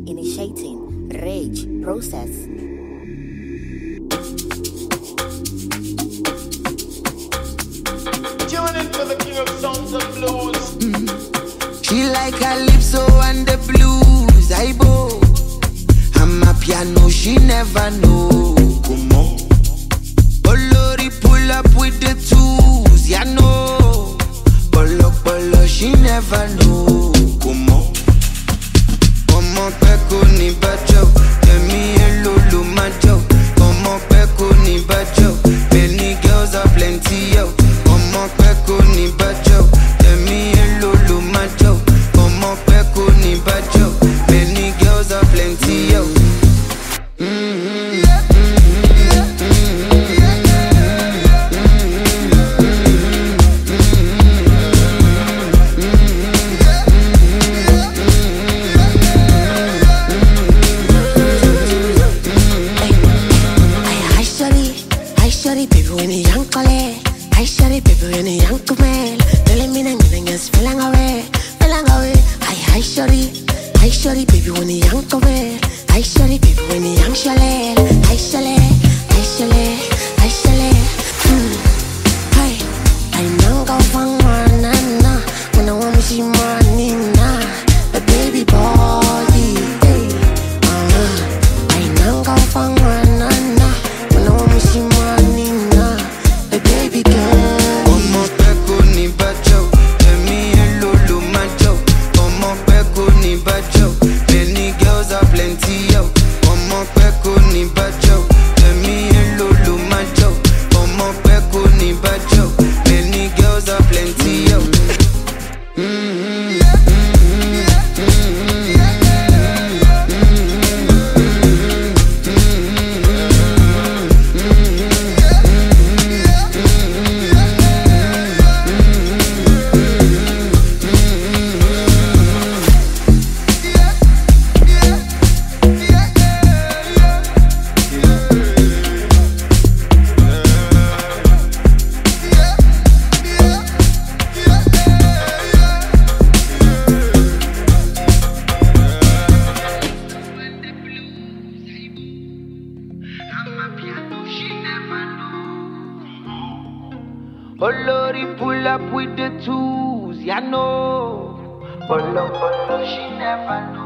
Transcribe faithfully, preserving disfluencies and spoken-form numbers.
Initiating rage process. Tune into the king of songs and blues. Mm. She like calypso and the blues. I bow. I'm a piano, she never know. Come on. Olori pull up with the tools, ya know. Polo polo, she never know. Come on. Como peko ni bajo, temi elulu majo. Como peko ni bajo, many girls are plenty yo. Como peko ni bajo, temi elulu majo. Como peko ni bajo, many girls are plenty yo. Mm-hmm. Olori pull up with the tools, ya know. Polo polo, she never know.